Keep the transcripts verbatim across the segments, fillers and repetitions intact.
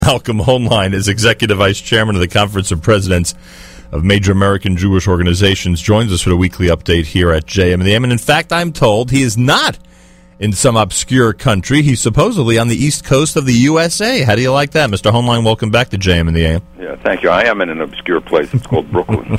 Malcolm Hoenlein is Executive Vice Chairman of the Conference of Presidents of Major American Jewish Organizations, joins us for the weekly update here at J M and the A M. And in fact, I'm told he is not in some obscure country. He's supposedly on the east coast of the U S A. How do you like that, Mister Hoenlein? Welcome back to J M and the A M. Yeah, thank you. I am in an obscure place. It's called Brooklyn.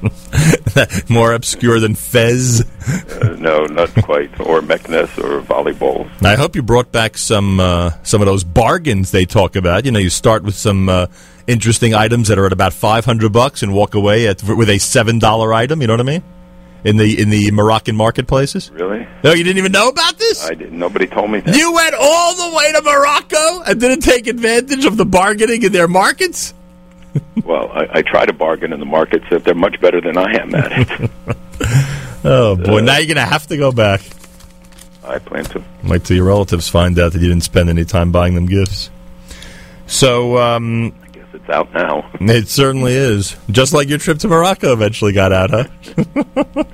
More obscure than Fez? Uh, no, not quite. Or Meknes or volleyball. I hope you brought back some uh, some of those bargains they talk about. You know, you start with some uh, interesting items that are at about five hundred bucks and walk away at, with a seven dollar item. You know what I mean? In the in the Moroccan marketplaces. Really? No, you didn't even know about this? I didn't. Nobody told me that. You went all the way to Morocco and didn't take advantage of the bargaining in their markets? Well, I, I try to bargain in the markets if they're much better than I am at it. Oh, boy. Uh, now you're going to have to go back. I plan to. Wait till your relatives find out that you didn't spend any time buying them gifts. So, um... I guess it's out now. It certainly is. Just like your trip to Morocco eventually got out, huh?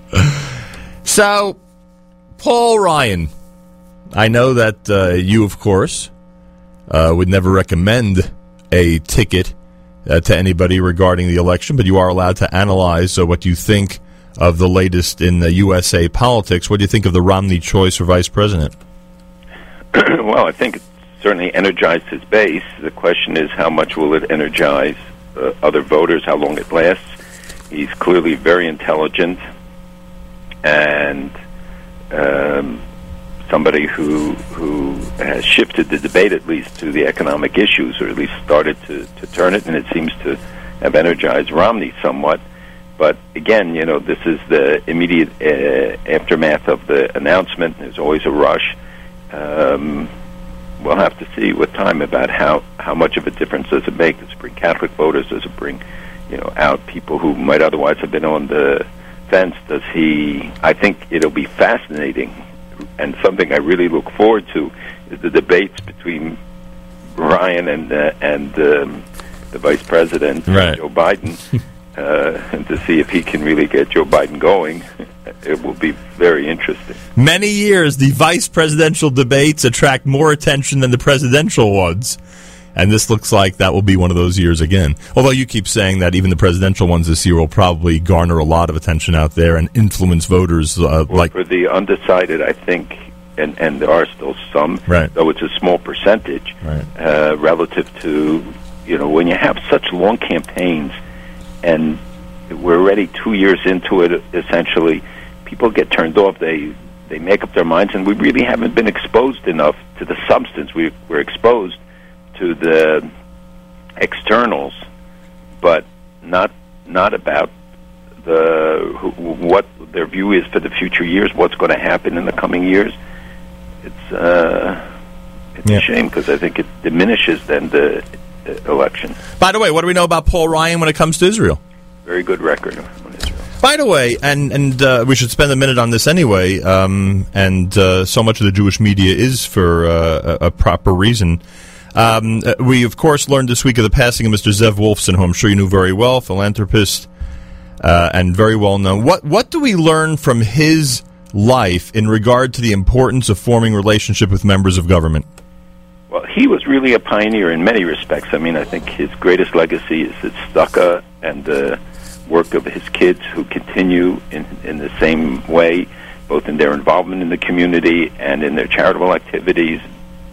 So, Paul Ryan. I know that uh, you, of course, uh, would never recommend a ticket Uh, to anybody regarding the election, but you are allowed to analyze uh, what you think of the latest in the U S A politics. What do you think of the Romney choice for vice president? Well, I think it certainly energized his base. The question is, how much will it energize uh, other voters, how long it lasts. He's clearly very intelligent and um, somebody who who has shifted the debate at least to the economic issues, or at least started to, to turn it, and it seems to have energized Romney somewhat. But again, you know, this is the immediate uh, aftermath of the announcement. There's always a rush. Um, we'll have to see with time about how, how much of a difference does it make. Does it bring Catholic voters? Does it bring, you know, out people who might otherwise have been on the fence? Does he? I think it'll be fascinating. And something I really look forward to is the debates between Ryan and uh, and um, the vice president, right. Joe Biden, uh, and to see if he can really get Joe Biden going. It will be very interesting. Many years, the vice presidential debates attract more attention than the presidential ones. And this looks like that will be one of those years again. Although you keep saying that even the presidential ones this year will probably garner a lot of attention out there and influence voters. Uh, well, like for the undecided, I think, and, and there are still some, right. though it's a small percentage, right. uh, relative to, you know, when you have such long campaigns, and we're already two years into it, essentially, people get turned off. They they make up their minds, and we really haven't been exposed enough to the substance. We, we're exposed to the externals, but not not about the who, what their view is for the future years, what's going to happen in the coming years. It's uh, it's yeah. a shame, because I think it diminishes then the uh, election. By the way, what do we know about Paul Ryan when it comes to Israel? Very good record on Israel. By the way, and and uh, we should spend a minute on this anyway, um, and uh, so much of the Jewish media is for uh, a, a proper reason. Um, we, of course, learned this week of the passing of Mister Zev Wolfson, who I'm sure you knew very well, philanthropist, uh, and very well known. What what do we learn from his life in regard to the importance of forming relationship with members of government? Well, he was really a pioneer in many respects. I mean, I think his greatest legacy is his tzedakah and the work of his kids, who continue in, in the same way, both in their involvement in the community and in their charitable activities.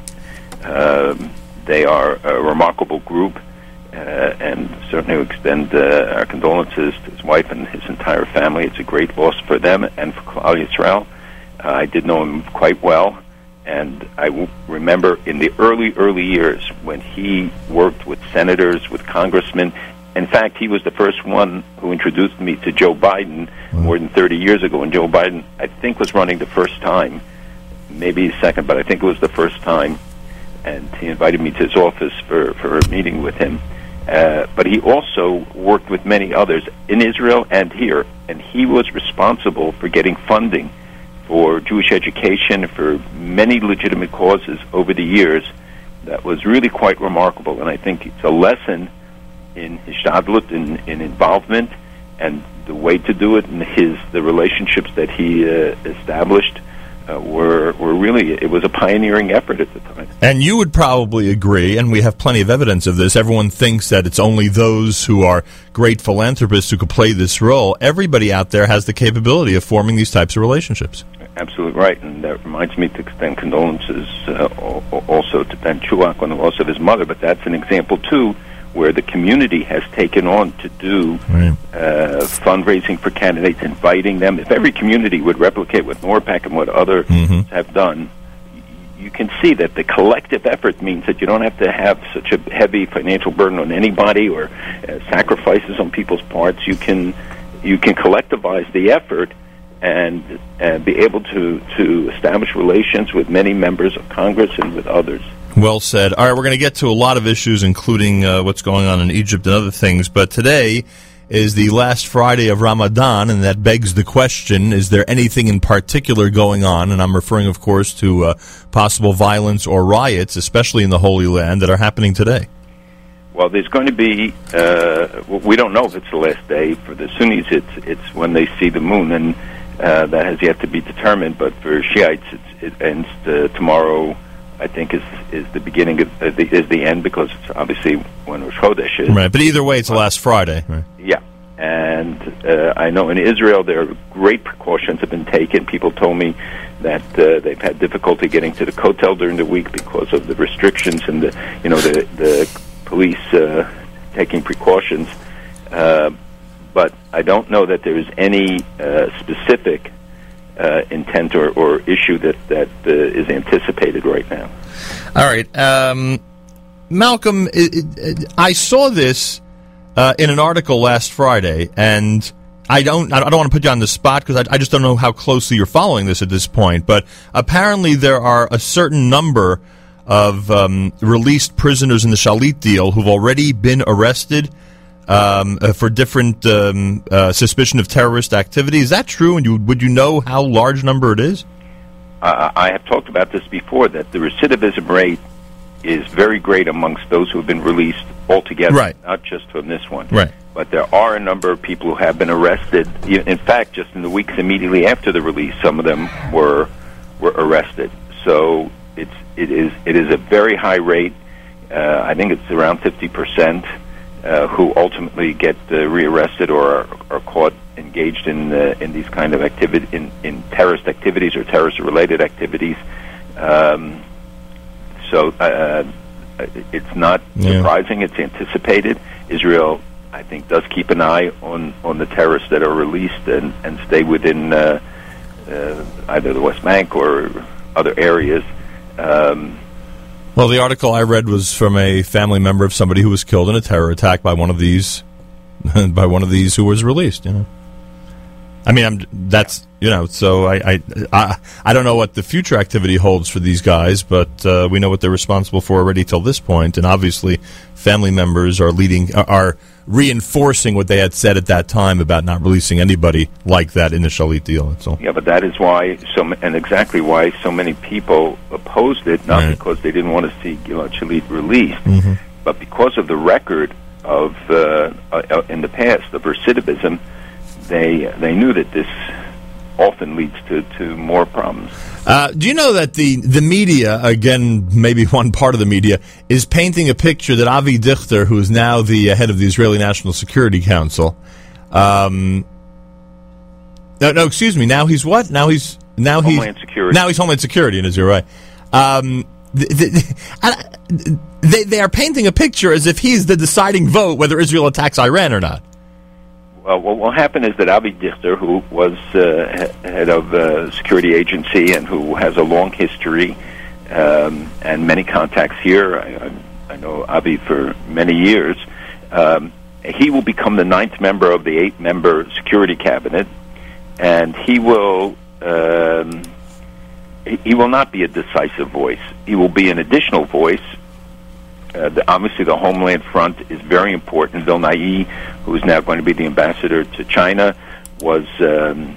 Um, They are a remarkable group, uh, and certainly we extend uh, our condolences to his wife and his entire family. It's a great loss for them and for Klal Yisrael. Uh, I did know him quite well, and I w- remember in the early, early years when he worked with senators, with congressmen. In fact, he was the first one who introduced me to Joe Biden mm-hmm. more than thirty years ago, and Joe Biden, I think, was running the first time, maybe second, but I think it was the first time. And he invited me to his office for, for a meeting with him. Uh, but he also worked with many others in Israel and here. And he was responsible for getting funding for Jewish education, for many legitimate causes over the years. That was really quite remarkable. And I think it's a lesson in hishtadlut, in, in involvement, and the way to do it, and his the relationships that he uh, established uh, were were really, it was a pioneering effort at the time. And you would probably agree, and we have plenty of evidence of this, everyone thinks that it's only those who are great philanthropists who could play this role. Everybody out there has the capability of forming these types of relationships. Absolutely right, and that reminds me to extend condolences uh, also to Ben Chulak on the loss of his mother, but that's an example, too, where the community has taken on to do right. uh, fundraising for candidates, inviting them. If every community would replicate what NORPAC and what others mm-hmm. have done, you can see that the collective effort means that you don't have to have such a heavy financial burden on anybody or uh, sacrifices on people's parts. You can you can collectivize the effort and uh, be able to, to establish relations with many members of Congress and with others. Well said. All right, we're going to get to a lot of issues, including uh, what's going on in Egypt and other things, but today is the last Friday of Ramadan, and that begs the question, is there anything in particular going on? And I'm referring, of course, to uh, possible violence or riots, especially in the Holy Land, that are happening today. Well, there's going to be, uh, we don't know if it's the last day. For the Sunnis, it's, it's when they see the moon, and uh, that has yet to be determined, but for Shiites, it's, it ends uh, tomorrow, I think, is is the beginning of uh, the, is the end, because it's obviously when Rosh Chodesh is. Right, but either way, it's the last Friday. Right. Yeah, and uh, I know in Israel there are great precautions have been taken. People told me that uh, they've had difficulty getting to the Kotel during the week because of the restrictions and the you know the the police uh, taking precautions. Uh, but I don't know that there is any uh, specific Uh, intent or, or issue that that uh, is anticipated right now. All right, um, Malcolm, it, it, I saw this uh, in an article last Friday, and I don't I don't want to put you on the spot because I, I just don't know how closely you're following this at this point. But apparently, there are a certain number of um, released prisoners in the Shalit deal who've already been arrested Um, uh, for different um, uh, suspicion of terrorist activity. Is that true? And you, would you know how large number it is? Uh, I have talked about this before, that the recidivism rate is very great amongst those who have been released altogether, right. not just from this one. Right. But there are a number of people who have been arrested. In fact, just in the weeks immediately after the release, some of them were were arrested. So it's it is it is a very high rate. Uh, I think it's around fifty percent. Uh, who ultimately get uh, rearrested or are, are caught engaged in uh, in these kind of activity in, in terrorist activities or terrorist-related activities. Um, so uh, it's not yeah. surprising; it's anticipated. Israel, I think, does keep an eye on, on the terrorists that are released and, and stay within uh, uh, either the West Bank or other areas. Um, Well, the article I read was from a family member of somebody who was killed in a terror attack by one of these, by one of these who was released. You know, I mean, I'm that's you know, so I I I, I don't know what the future activity holds for these guys, but uh, we know what they're responsible for already till this point, and obviously, family members are leading are reinforcing what they had said at that time about not releasing anybody like that in the Shalit deal. That's all. Yeah, but that is why so and exactly why so many people opposed it, not right. because they didn't want to see Gilad Shalit released, mm-hmm. but because of the record of uh, uh, in the past of recidivism. They they knew that this often leads to, to more problems. Uh, do you know that the, the media, again, maybe one part of the media, is painting a picture that Avi Dichter, who is now the head of the Israeli National Security Council, um, no, no, excuse me, now he's what? Now he's now Homeland he's Security. Now he's Homeland Security in Israel, right? Um, the, the, they they are painting a picture as if he's the deciding vote whether Israel attacks Iran or not. Uh, what will happen is that Avi Dichter, who was uh, head of a security agency and who has a long history um, and many contacts here, I, I know Avi for many years, um, he will become the ninth member of the eight-member security cabinet, and he will um, he will not be a decisive voice. He will be an additional voice. Uh, the, obviously, the Homeland Front is very important. Vilnai, who is now going to be the ambassador to China, was um,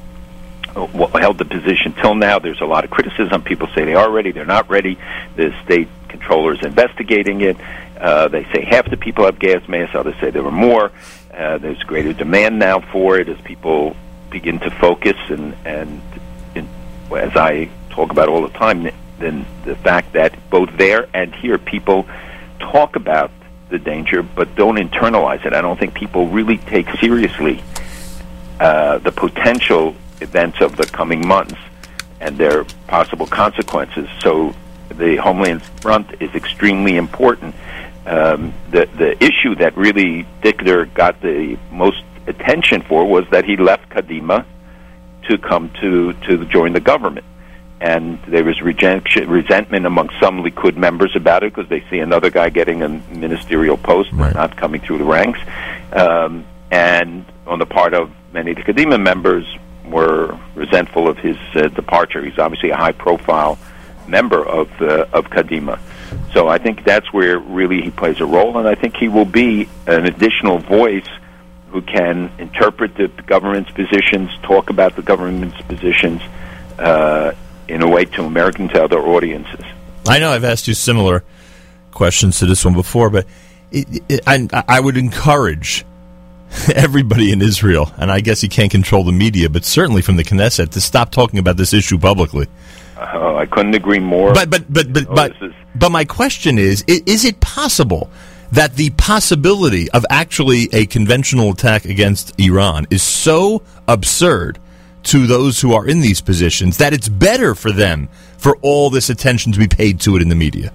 held the position till now. There's a lot of criticism. People say they are ready. They're not ready. The state controller is investigating it. Uh, they say half the people have gas masks. Others say there were more. Uh, there's greater demand now for it as people begin to focus and and in, as I talk about all the time, then the fact that both there and here people talk about the danger but don't internalize it. I don't think people really take seriously uh, the potential events of the coming months and their possible consequences. So the Homeland Front is extremely important. Um, the the issue that really Dichter got the most attention for was that he left Kadima to come to, to join the government. And there was rejection, resentment among some Likud members about it because they see another guy getting a ministerial post right. but not coming through the ranks. Um, and on the part of many of the Kadima members were resentful of his uh, departure. He's obviously a high-profile member of uh, of Kadima. So I think that's where really he plays a role, and I think he will be an additional voice who can interpret the government's positions, talk about the government's positions uh, in a way to American, to other audiences. I know I've asked you similar questions to this one before, but it, it, I, I would encourage everybody in Israel, and I guess he can't control the media, but certainly from the Knesset, to stop talking about this issue publicly. Uh, I couldn't agree more. But but but but oh, but, is... but my question is: is it possible that the possibility of actually a conventional attack against Iran is so absurd to those who are in these positions that it's better for them for all this attention to be paid to it in the media?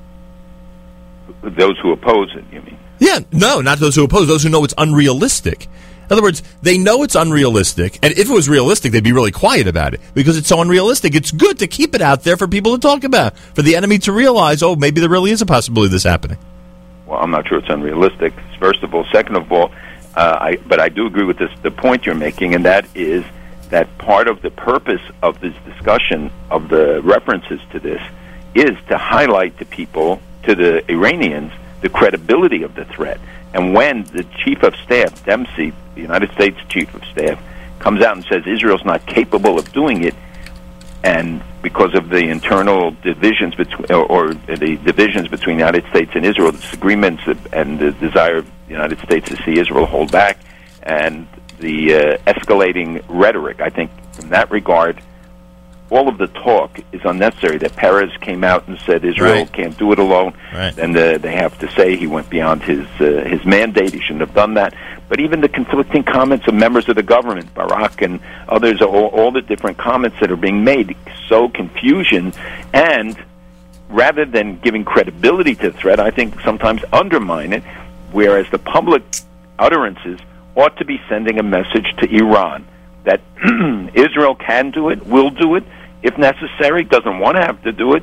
Those who oppose it, you mean? Yeah, no, not those who oppose, those who know it's unrealistic. In other words, they know it's unrealistic, and if it was realistic, they'd be really quiet about it, because it's so unrealistic. It's good to keep it out there for people to talk about, for the enemy to realize, oh, maybe there really is a possibility of this happening. Well, I'm not sure it's unrealistic, first of all. Second of all, uh, I, but I do agree with this, the point you're making, and that is that part of the purpose of this discussion, of the references to this, is to highlight to people, to the Iranians, the credibility of the threat. And when the Chief of Staff, Dempsey, the United States Chief of Staff, comes out and says Israel's not capable of doing it, and because of the internal divisions between, or, or the divisions between the United States and Israel, the disagreements and the desire of the United States to see Israel hold back, and the uh, escalating rhetoric, I think in that regard, all of the talk is unnecessary. That Peres came out and said Israel right. can't do it alone, right. and uh, they have to say he went beyond his uh, his mandate. He shouldn't have done that. But even the conflicting comments of members of the government, Barak and others, all, all the different comments that are being made, sow confusion, and rather than giving credibility to the threat, I think sometimes undermine it, whereas the public utterances ought to be sending a message to Iran that Israel can do it, will do it, if necessary, doesn't want to have to do it,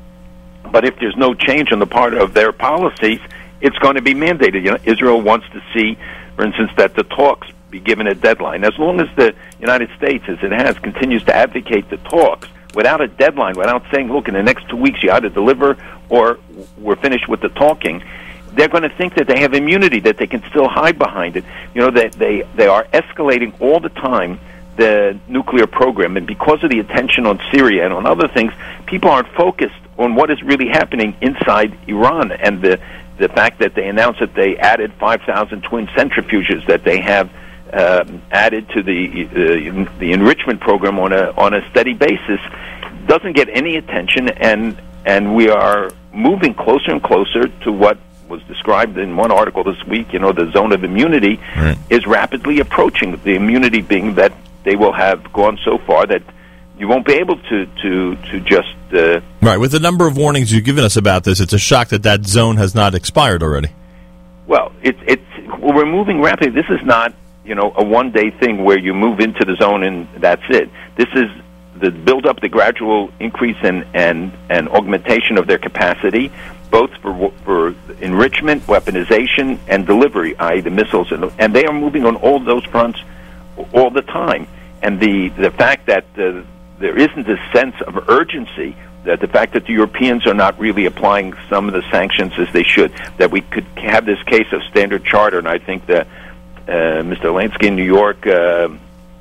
but if there's no change on the part of their policies, it's going to be mandated. You know, Israel wants to see, for instance, that the talks be given a deadline. As long as the United States, as it has, continues to advocate the talks without a deadline, without saying, look, in the next two weeks you either deliver or we're finished with the talking, they're going to think that they have immunity, that they can still hide behind it. You know, that they, they are escalating all the time the nuclear program, and because of the attention on Syria and on other things, people aren't focused on what is really happening inside Iran, and the the fact that they announced that they added five thousand twin centrifuges, that they have um, added to the uh, the enrichment program on a on a steady basis, doesn't get any attention, and and we are moving closer and closer to what was described in one article this week. You know, the zone of immunity right. is rapidly approaching. The immunity being that they will have gone so far that you won't be able to to to just uh, right. With the number of warnings you've given us about this, it's a shock that that zone has not expired already. Well, it's it's well, we're moving rapidly. This is not, you know, a one day thing where you move into the zone and that's it. This is the build up, the gradual increase and and and augmentation of their capacity, both for for enrichment, weaponization, and delivery, that is, the missiles, and and they are moving on all those fronts all the time. And the the fact that uh, there isn't a sense of urgency, that the fact that the Europeans are not really applying some of the sanctions as they should, that we could have this case of Standard Chartered, and I think that uh, Mister Lansky in New York, uh,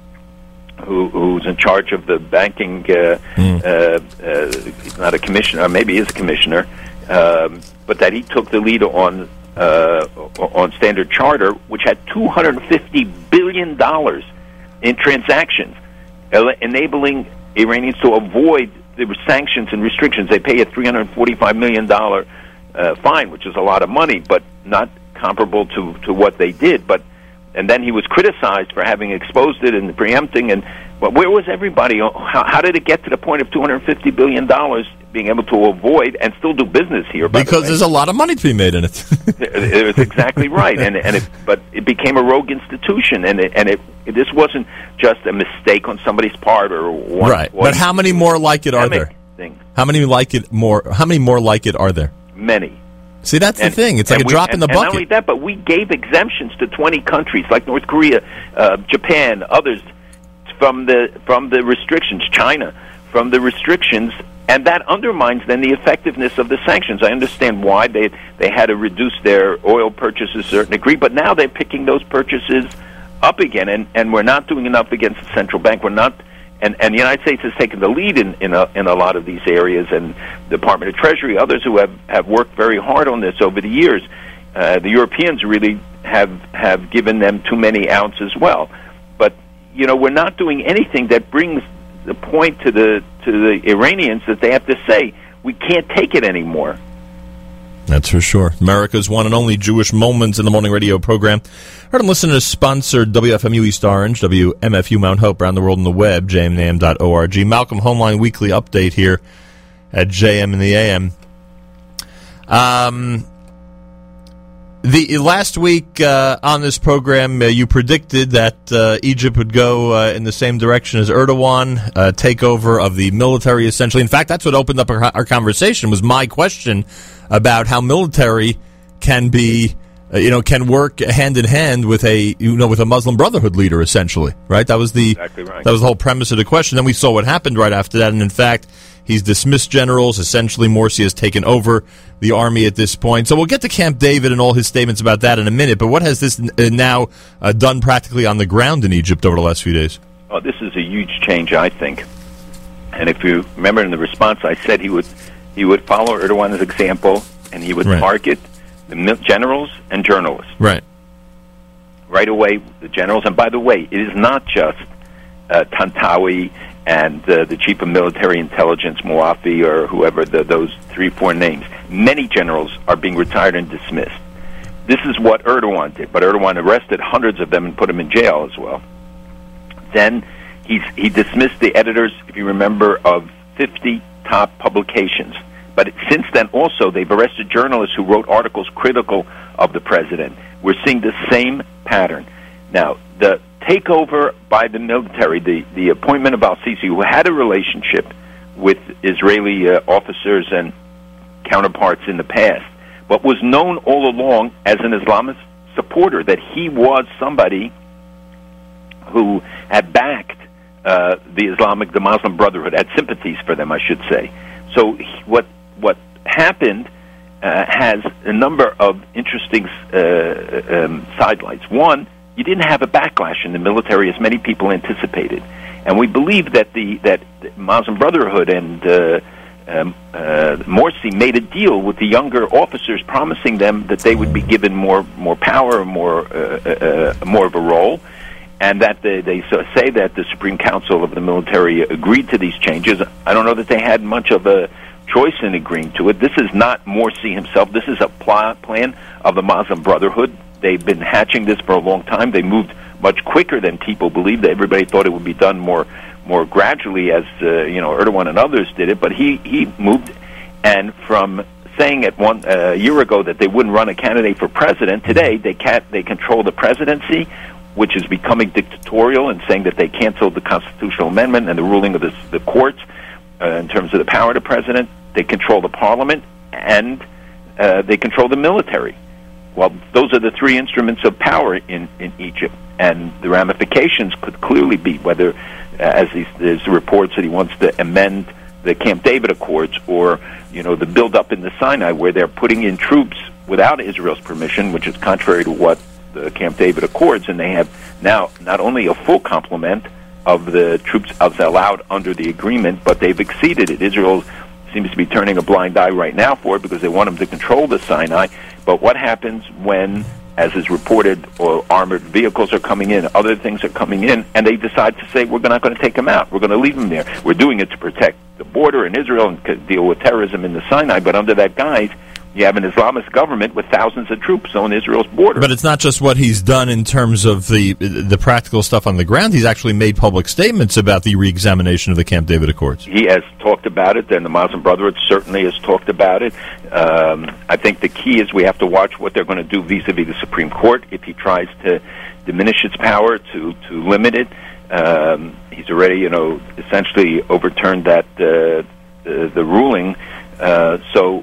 who, who's in charge of the banking, uh, mm. uh, uh, he's not a commissioner, maybe he is a commissioner, um, but that he took the lead on uh, on Standard Charter, which had two hundred fifty billion dollars in transactions, enabling Iranians to avoid the sanctions and restrictions. They pay a three hundred forty-five million dollars uh, fine, which is a lot of money, but not comparable to, to what they did. But and then he was criticized for having exposed it and preempting. And but where was everybody? How, how did it get to the point of two hundred fifty billion dollars being able to avoid and still do business here? Because the there's a lot of money to be made in it. It was exactly right, and and it, but it became a rogue institution, and it, and it this wasn't just a mistake on somebody's part or one. Right, one but how many more like it are there? Thing. How many like it more? How many more like it are there? Many. See, that's and, the thing. It's like a we, drop and, in the and bucket. Not only that, but we gave exemptions to twenty countries like North Korea, uh, Japan, others from the from the restrictions, China, from the restrictions, and that undermines then the effectiveness of the sanctions. I understand why they they had to reduce their oil purchases to a certain degree, but now they're picking those purchases up again, and, and we're not doing enough against the central bank. We're not. And, and the United States has taken the lead in, in, a, in a lot of these areas, and the Department of Treasury, others who have, have worked very hard on this over the years. Uh, the Europeans really have have given them too many outs as well. But, you know, we're not doing anything that brings the point to the to the Iranians that they have to say, we can't take it anymore. That's for sure. America's one and only Jewish Moments in the Morning radio program. Heard and listen to sponsored W F M U East Orange, W M F U Mount Hope, around the world on the web, j m n a m dot org. Malcolm Homeline Weekly Update here at J M in the A M. Um, the last week uh, on this program, uh, you predicted that uh, Egypt would go uh, in the same direction as Erdogan, uh, takeover of the military, essentially. In fact, that's what opened up our, our conversation, was my question about how military can be, uh, you know, can work hand in hand with a, you know, with a Muslim Brotherhood leader, essentially, right? That was the exactly right. That was the whole premise of the question. Then we saw what happened right after that, and in fact, he's dismissed generals. Essentially, Morsi has taken over the army at this point. So we'll get to Camp David and all his statements about that in a minute. But what has this now uh, done practically on the ground in Egypt over the last few days? Oh, this is a huge change, I think. And if you remember in the response, I said he would. He would follow Erdogan's example, and he would right. target the generals and journalists. Right. Right away, the generals. And by the way, it is not just uh, Tantawi and uh, the chief of military intelligence, Muafi, or whoever, the, those three, four names. Many generals are being retired and dismissed. This is what Erdogan did, but Erdogan arrested hundreds of them and put them in jail as well. Then he's, he dismissed the editors, if you remember, of fifty top publications. But since then, also, they've arrested journalists who wrote articles critical of the president. We're seeing the same pattern. Now, the takeover by the military, the, the appointment of al-Sisi, who had a relationship with Israeli uh, officers and counterparts in the past, but was known all along as an Islamist supporter, that he was somebody who had backed uh, the Islamic, the Muslim Brotherhood, had sympathies for them, I should say. So he, what what happened uh, has a number of interesting uh, um, sidelights. One, you didn't have a backlash in the military as many people anticipated, and we believe that the that the Muslim Brotherhood and uh, um, uh, Morsi made a deal with the younger officers, promising them that they would be given more more power, more uh, uh, more of a role, and that they, they say that the Supreme Council of the military agreed to these changes. I don't know that they had much of a choice in agreeing to it. This is not Morsi himself. This is a pl- plan of the Muslim Brotherhood. They've been hatching this for a long time. They moved much quicker than people believed. Everybody thought it would be done more more gradually, as uh, you know, Erdogan and others did it. But he, he moved, and from saying at one uh, a year ago that they wouldn't run a candidate for president, today they can't. They control the presidency, which is becoming dictatorial, and saying that they canceled the constitutional amendment and the ruling of the, the courts uh, in terms of the power of the president. They control the parliament, and uh, they control the military. Well, those are the three instruments of power in, in Egypt, and the ramifications could clearly be whether, uh, as these, there's reports that he wants to amend the Camp David Accords, or you know the build-up in the Sinai, where they're putting in troops without Israel's permission, which is contrary to what the Camp David Accords, and they have now not only a full complement of the troops allowed under the agreement, but they've exceeded it. Israel seems to be turning a blind eye right now for it because they want them to control the Sinai. But what happens when as is reported, or armored vehicles are coming in, other things are coming in, and they decide to say, we're not going to take them out. We're going to leave them there. We're doing it to protect the border in Israel and deal with terrorism in the Sinai, but under that guise, you have an Islamist government with thousands of troops on Israel's border. But it's not just what he's done in terms of the the practical stuff on the ground. He's actually made public statements about the reexamination of the Camp David Accords. He has talked about it, and the Muslim Brotherhood certainly has talked about it. Um, I think the key is we have to watch what they're going to do vis-a-vis the Supreme Court. If he tries to diminish its power, to, to limit it, um, he's already, you know, essentially overturned that uh, the, the ruling. Uh, so...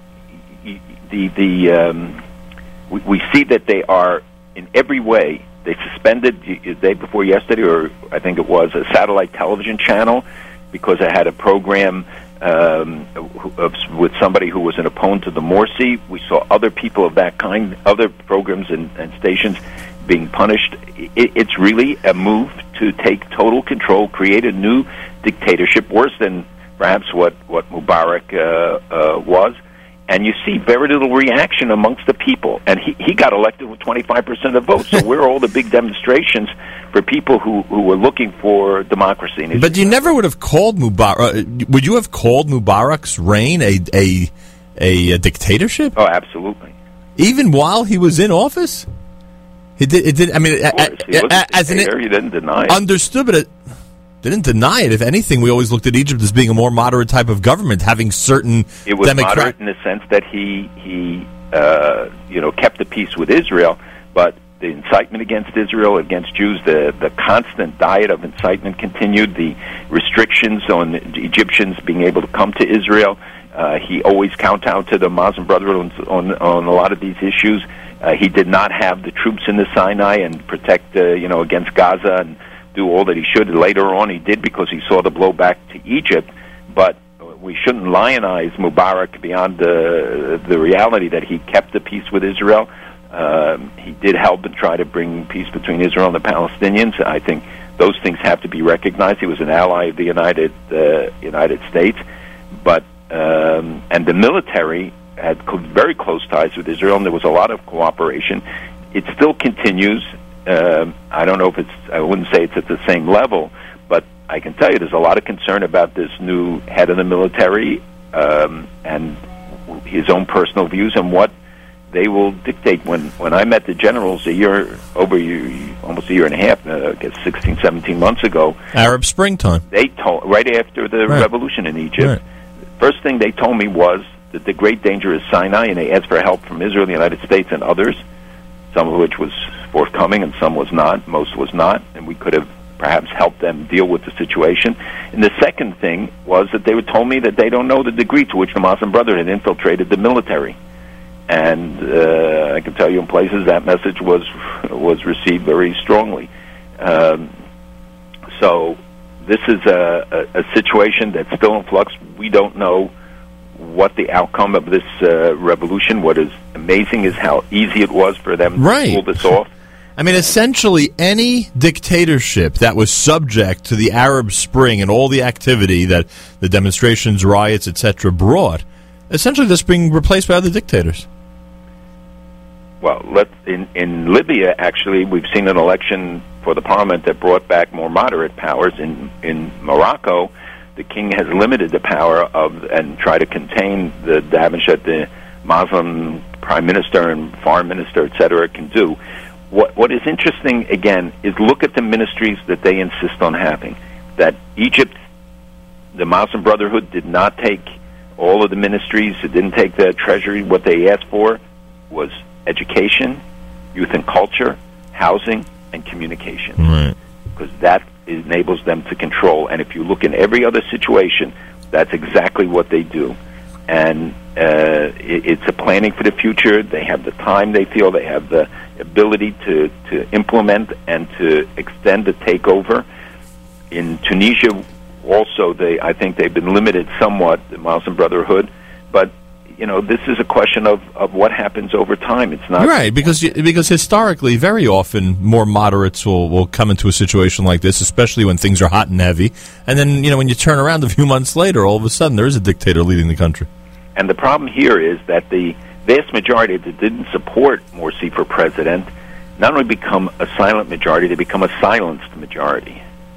The the um, we, we see that they are in every way. They suspended the day before yesterday, or I think it was, a satellite television channel because it had a program um, of, with somebody who was an opponent to the Morsi. We saw other people of that kind, other programs and, and stations being punished. It, it's really a move to take total control, create a new dictatorship, worse than perhaps what what Mubarak uh, uh, was. And you see very little reaction amongst the people. And he, he got elected with twenty-five percent of the vote. So where are all the big demonstrations for people who, who were looking for democracy? In but you never would have called Mubarak... Would you have called Mubarak's reign a, a, a, a dictatorship? Oh, absolutely. Even while he was in office? He did. It did. I mean, of course. He was a as an... He didn't deny it. Understood, but... It, didn't deny it. If anything, we always looked at Egypt as being a more moderate type of government, having certain it was Democrat- moderate in the sense that he he uh, you know kept the peace with Israel, but the incitement against Israel, against Jews, the the constant diet of incitement continued. The restrictions on the Egyptians being able to come to Israel. Uh, he always kowtowed to the Muslim Brotherhood on on, on a lot of these issues. Uh, he did not have the troops in the Sinai and protect uh, you know against Gaza and do all that he should. Later on he did because he saw the blowback to Egypt, but we shouldn't lionize Mubarak beyond the the reality that he kept the peace with Israel. Um, he did help and try to bring peace between Israel and the Palestinians. I think those things have to be recognized. He was an ally of the United uh, United States, but um, and the military had cl- very close ties with Israel, and there was a lot of cooperation. It still continues. Um, I don't know if it's, I wouldn't say it's at the same level, but I can tell you there's a lot of concern about this new head of the military um, and his own personal views and what they will dictate. When, when I met the generals a year, over a year, almost a year and a half, uh, I guess sixteen, seventeen months ago. Arab springtime. They told, right after the right. revolution in Egypt, right. first thing they told me was that the great danger is Sinai, and they asked for help from Israel, the United States, and others, some of which was forthcoming and some was not, most was not, and we could have perhaps helped them deal with the situation. And the second thing was that they would told me that they don't know the degree to which the Muslim Brotherhood had infiltrated the military. And uh, I can tell you in places that message was was received very strongly. Um, so this is a, a, a situation that's still in flux. We don't know what the outcome of this uh, revolution. What is amazing is how easy it was for them right. to pull this off. I mean, essentially, any dictatorship that was subject to the Arab Spring and all the activity that the demonstrations, riots, et cetera brought, essentially that's being replaced by other dictators. Well, let, in, in Libya, actually, we've seen an election for the parliament that brought back more moderate powers. In, in Morocco, the king has limited the power of and tried to contain the damage that the Muslim prime minister and foreign minister, et cetera, can do. What What is interesting, again, is look at the ministries that they insist on having. That Egypt, the Muslim Brotherhood, did not take all of the ministries. It didn't take the treasury. What they asked for was education, youth and culture, housing, and communication. Right. Because that enables them to control. And if you look in every other situation, that's exactly what they do. And uh, it, it's a planning for the future. They have the time, they feel. They have the ability to, to implement and to extend the takeover. In Tunisia, also, they I think they've been limited somewhat, the Muslim Brotherhood. But, you know, this is a question of, of what happens over time. It's not right, because because historically, very often, more moderates will, will come into a situation like this, especially when things are hot and heavy. And then, you know, when you turn around a few months later, all of a sudden, there is a dictator leading the country. And the problem here is that the vast majority that didn't support Morsi for president not only become a silent majority, they become a silenced majority.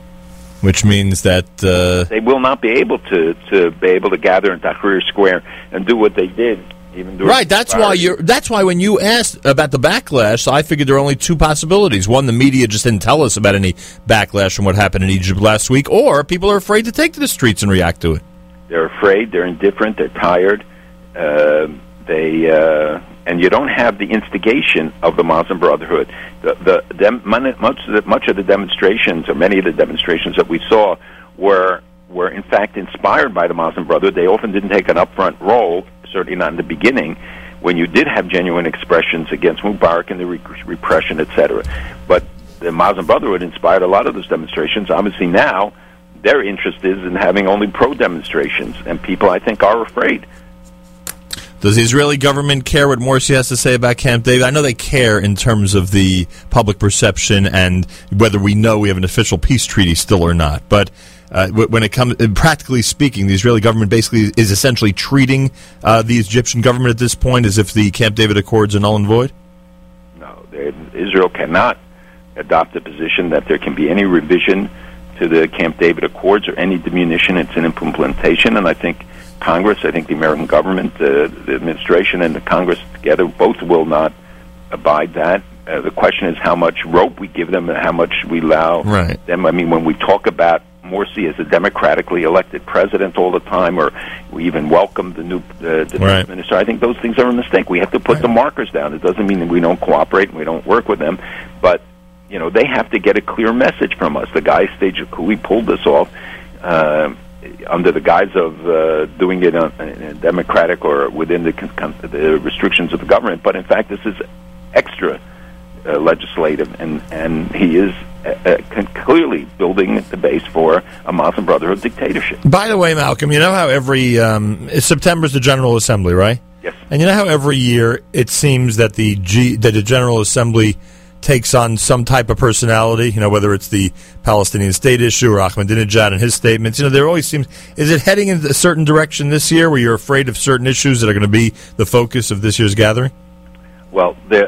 Which means that uh, they will not be able to, to be able to gather in Tahrir Square and do what they did. Even right. That's why you're. That's why when you asked about the backlash, I figured there are only two possibilities. One, the media just didn't tell us about any backlash from what happened in Egypt last week, or people are afraid to take to the streets and react to it. They're afraid. They're indifferent. They're tired. Uh, they uh, and you don't have the instigation of the Muslim Brotherhood. The, the dem, much of the, much of the demonstrations, or many of the demonstrations that we saw, were were in fact inspired by the Muslim Brotherhood. They often didn't take an upfront role, certainly not in the beginning, when you did have genuine expressions against Mubarak and the re- repression, et cetera. But the Muslim Brotherhood inspired a lot of those demonstrations. Obviously now, their interest is in having only pro-demonstrations, and people, I think, are afraid. Does the Israeli government care what Morsi has to say about Camp David? I know they care in terms of the public perception and whether we know we have an official peace treaty still or not. But uh, when it comes, practically speaking, the Israeli government basically is essentially treating uh, the Egyptian government at this point as if the Camp David Accords are null and void? No, Israel cannot adopt a position that there can be any revision to the Camp David Accords or any diminution. It's an implementation, and I think Congress, I think the American government, uh, the administration, and the Congress together both will not abide that. Uh, the question is how much rope we give them and how much we allow right. them. I mean, when we talk about Morsi as a democratically elected president all the time, or we even welcome the new uh, defense right. minister, I think those things are a mistake. We have to put right. the markers down. It doesn't mean that we don't cooperate and we don't work with them, but you know, they have to get a clear message from us. The guy staged a coup. He pulled this off uh, under the guise of uh, doing it on, in a democratic or within the, con- the restrictions of the government. But in fact, this is extra uh, legislative, and, and he is uh, uh, clearly building the base for a Muslim Brotherhood dictatorship. By the way, Malcolm, you know how every um, September is the General Assembly, right? Yes. And you know how every year it seems that the G, that the General Assembly takes on some type of personality, you know, whether it's the Palestinian state issue or Ahmadinejad and his statements. You know, there always seems, is it heading in a certain direction this year where you're afraid of certain issues that are going to be the focus of this year's gathering? Well, the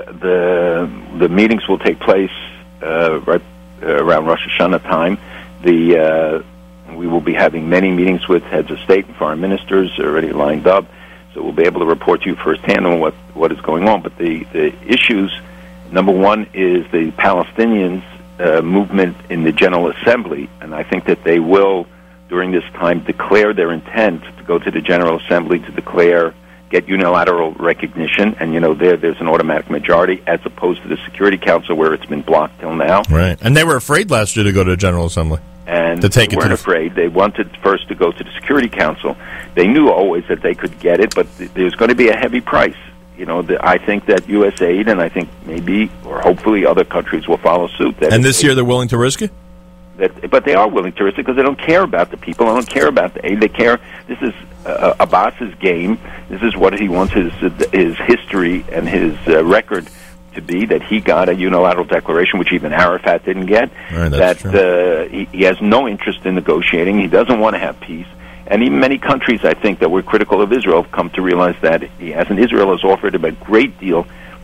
the, the meetings will take place uh, right uh, around Rosh Hashanah time. The uh, we will be having many meetings with heads of state and foreign ministers already lined up, so we'll be able to report to you firsthand on what, what is going on. But the, the issues, number one is the Palestinians' uh, movement in the General Assembly, and I think that they will, during this time, declare their intent to go to the General Assembly to declare, get unilateral recognition, and, you know, there there's an automatic majority, as opposed to the Security Council, where it's been blocked till now. Right, and they were afraid last year to go to the General Assembly. And to take they it weren't to the afraid. They wanted first to go to the Security Council. They knew always that they could get it, but th- there's going to be a heavy price. You know, the, I think that U S aid, and I think maybe or hopefully other countries will follow suit. That and this year they're willing to risk it? That, but they are willing to risk it because they don't care about the people. They don't care about the aid. They care. This is uh, Abbas's game. This is what he wants his his history and his uh, record to be, that he got a unilateral declaration, which even Arafat didn't get. Right, that uh, he, he has no interest in negotiating. He doesn't want to have peace. And even many countries, I think, that were critical of Israel have come to realize that he hasn't. Israel has offered him a great deal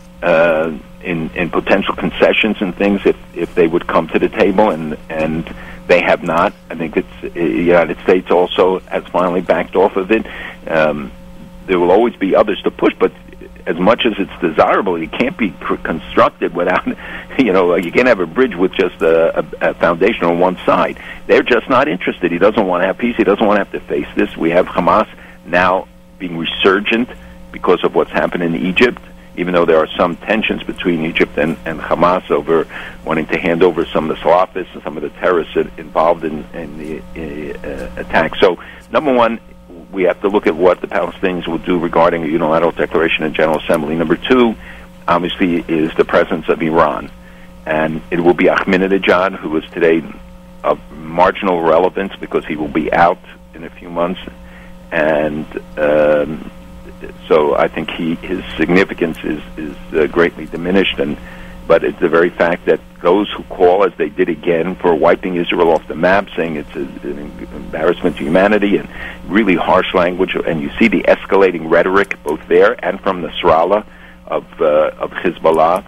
uh, in, in potential concessions and things if, if they would come to the table, and and they have not. I think it's uh, the United States also has finally backed off of it. Um, there will always be others to push, but as much as it's desirable, it can't be cr- constructed without, you know, like you can't have a bridge with just a, a, a foundation on one side. They're just not interested. He doesn't want to have peace. He doesn't want to have to face this. We have Hamas now being resurgent because of what's happened in Egypt, even though there are some tensions between Egypt and, and Hamas over wanting to hand over some of the Salafists and some of the terrorists involved in, in the uh, attack. So, number one, we have to look at what the Palestinians will do regarding a unilateral declaration in General Assembly. Number two, obviously, is the presence of Iran. And it will be Ahmadinejad, who is today of marginal relevance because he will be out in a few months. And um, so I think he his significance is, is uh, greatly diminished. And But it's the very fact that those who call, as they did again, for wiping Israel off the map, saying it's a, an embarrassment to humanity, and really harsh language. And you see the escalating rhetoric both there and from Nasrallah of uh, of Hezbollah,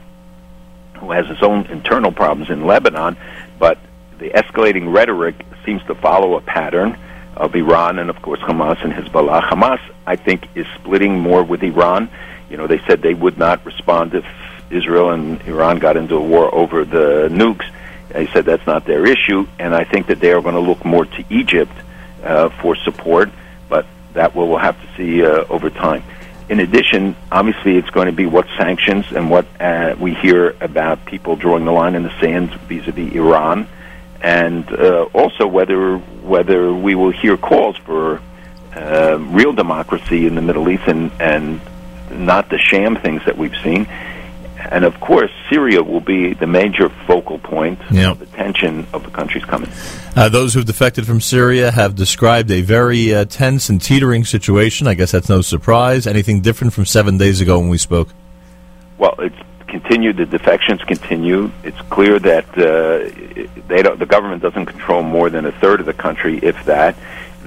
who has its own internal problems in Lebanon, but the escalating rhetoric seems to follow a pattern of Iran and, of course, Hamas and Hezbollah. Hamas, I think, is splitting more with Iran. You know, they said they would not respond if Israel and Iran got into a war over the nukes. They said that's not their issue, and I think that they are going to look more to Egypt uh, for support, but that we'll, we'll have to see uh, over time. In addition, obviously, it's going to be what sanctions and what uh, we hear about people drawing the line in the sand vis-a-vis Iran, and uh, also whether whether we will hear calls for uh, real democracy in the Middle East and, and not the sham things that we've seen. And, of course, Syria will be the major focal point yep. of the tension of the countries coming. Uh, those who've defected from Syria have described a very uh, tense and teetering situation. I guess that's no surprise. Anything different from seven days ago when we spoke? Well, it's continued. The defections continue. It's clear that uh, they don't, the government doesn't control more than a third of the country, if that.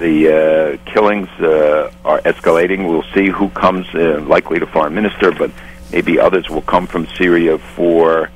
The uh, killings uh, are escalating. We'll see who comes, uh, likely the foreign minister, but maybe others will come from Syria for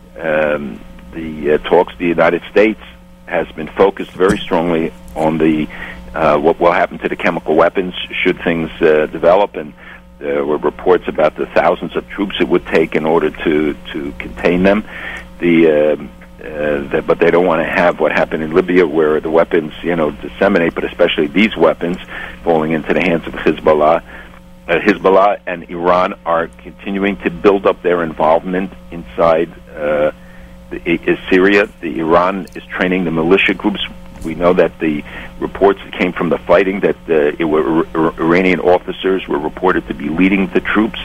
um, the uh, talks. The United States has been focused very strongly on the uh, what will happen to the chemical weapons should things uh, develop, and there were reports about the thousands of troops it would take in order to, to contain them. The, uh, uh, the but they don't want to have what happened in Libya, where the weapons, you know, disseminate, but especially these weapons falling into the hands of Hezbollah. Uh, Hezbollah and Iran are continuing to build up their involvement inside uh, the, is Syria. The Iran is training the militia groups. We know that the reports that came from the fighting that uh, it were Ir- Iranian officers were reported to be leading the troops.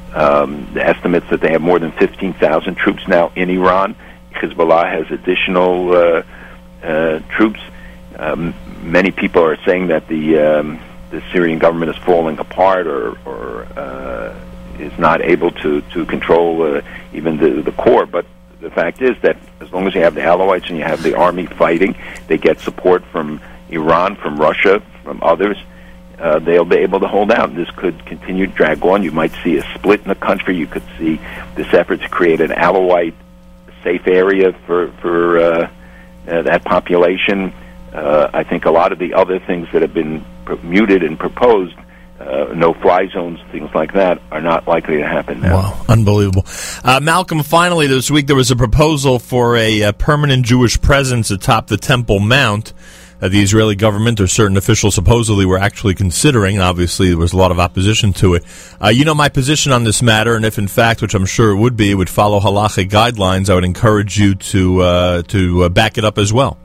Um, the estimates that they have more than fifteen thousand troops now in Iran. Hezbollah has additional uh, uh, troops. Um, many people are saying that the um, the Syrian government is falling apart or, or uh, is not able to, to control uh, even the, the core. But the fact is that as long as you have the Alawites and you have the army fighting, they get support from Iran, from Russia, from others, uh, they'll be able to hold out. This could continue to drag on. You might see a split in the country. You could see this effort to create an Alawite safe area for, for uh, uh, that population. Uh, I think a lot of the other things that have been muted and proposed, uh, no-fly zones, things like that, are not likely to happen now. Wow, unbelievable. Uh, Malcolm, finally this week there was a proposal for a, a permanent Jewish presence atop the Temple Mount that the Israeli government or certain officials supposedly were actually considering, and obviously there was a lot of opposition to it. Uh, you know my position on this matter, and if in fact, which I'm sure it would be, it would follow halachic guidelines, I would encourage you to, uh, to uh, back it up as well.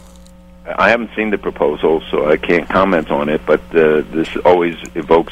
I haven't seen the proposal, so I can't comment on it, but uh, this always evokes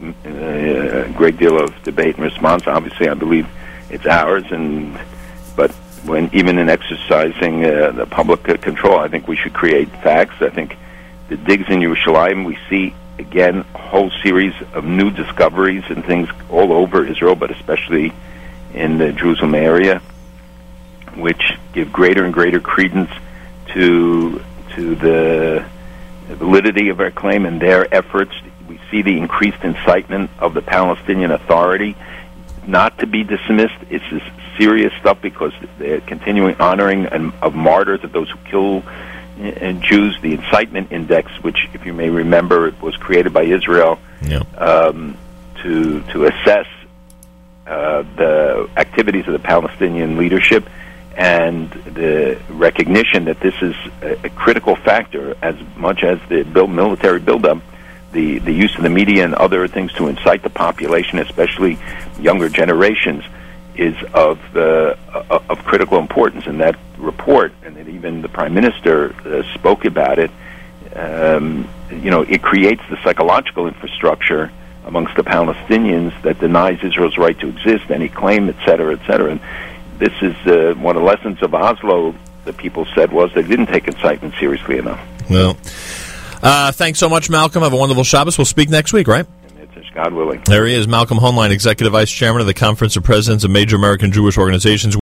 a great deal of debate and response. Obviously, I believe it's ours, and but when even in exercising uh, the public uh, control, I think we should create facts. I think the digs in Yerushalayim, we see, again, a whole series of new discoveries and things all over Israel, but especially in the Jerusalem area, which give greater and greater credence to to the validity of our claim and their efforts. We see the increased incitement of the Palestinian Authority, not to be dismissed. It's this serious stuff because they're continuing honoring of martyrs, of those who kill uh, Jews. The incitement index, which, if you may remember, was created by Israel yeah. um, to to assess uh, the activities of the Palestinian leadership, and the recognition that this is a, a critical factor as much as the build, military buildup, the, the use of the media and other things to incite the population, especially younger generations, is of uh, of critical importance. And that report, and that even the Prime Minister uh, spoke about it, um, you know, it creates the psychological infrastructure amongst the Palestinians that denies Israel's right to exist, any claim, et cetera, et cetera. And this is uh, one of the lessons of Oslo, the people said, was they didn't take incitement seriously enough. Well, uh, thanks so much, Malcolm. Have a wonderful Shabbos. We'll speak next week, right? It's God willing. There he is, Malcolm Hoenlein, Executive Vice Chairman of the Conference of Presidents of Major American Jewish Organizations.